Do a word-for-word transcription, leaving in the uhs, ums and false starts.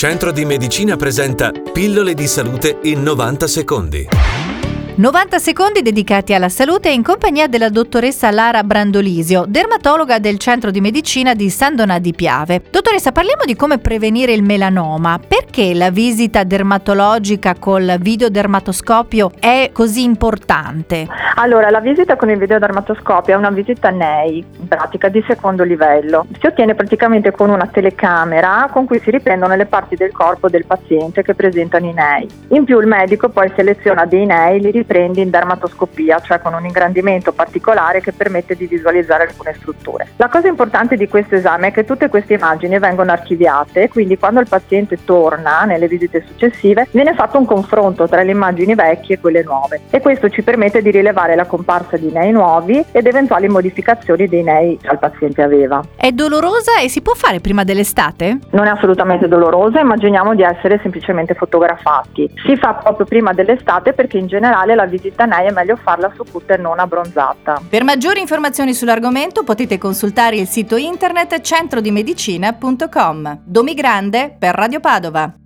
Centro di Medicina presenta Pillole di salute in novanta secondi. novanta secondi dedicati alla salute in compagnia della dottoressa Lara Brandolisio, dermatologa del Centro di Medicina di San Donà di Piave. Dottoressa, parliamo di come prevenire il melanoma. Perché la visita dermatologica col videodermatoscopio è così importante? Allora, la visita con il videodermatoscopio è una visita N E I, in pratica di secondo livello. Si ottiene praticamente con una telecamera con cui si riprendono le parti del corpo del paziente che presentano i N E I. In più il medico poi seleziona dei N E I, li riprende in dermatoscopia, cioè con un ingrandimento particolare che permette di visualizzare alcune strutture. La cosa importante di questo esame è che tutte queste immagini vengono archiviate, quindi quando il paziente torna nelle visite successive viene fatto un confronto tra le immagini vecchie e quelle nuove, e questo ci permette di rilevare la comparsa di N E I nuovi ed eventuali modificazioni dei N E I che il paziente aveva. È dolorosa e si può fare prima dell'estate? Non è assolutamente dolorosa, immaginiamo di essere semplicemente fotografati. Si fa proprio prima dell'estate perché in generale la visita N E I è meglio farla su cute non abbronzata. Per maggiori informazioni sull'argomento potete consultare il sito internet centrodimedicina punto com. Domi Grande per Radio Padova.